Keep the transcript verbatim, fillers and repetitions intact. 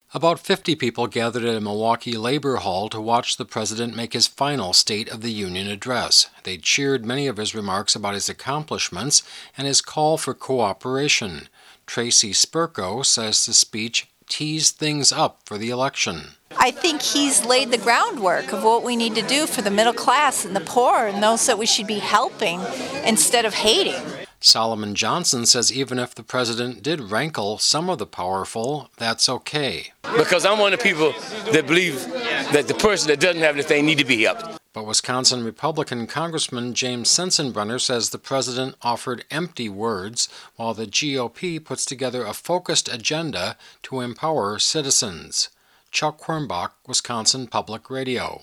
About fifty people gathered at a Milwaukee Labor Hall to watch the president make his final State of the Union address. They cheered many of his remarks about his accomplishments and his call for cooperation. Tracy Spurko says the speech teased things up for the election. I think he's laid the groundwork of what we need to do for the middle class and the poor and those that we should be helping instead of hating. Solomon Johnson says even if the president did rankle some of the powerful, that's okay. Because I'm one of the people that believe that the person that doesn't have anything need to be helped. But Wisconsin Republican Congressman James Sensenbrenner says the president offered empty words while the G O P puts together a focused agenda to empower citizens. Chuck Quirmbach, Wisconsin Public Radio.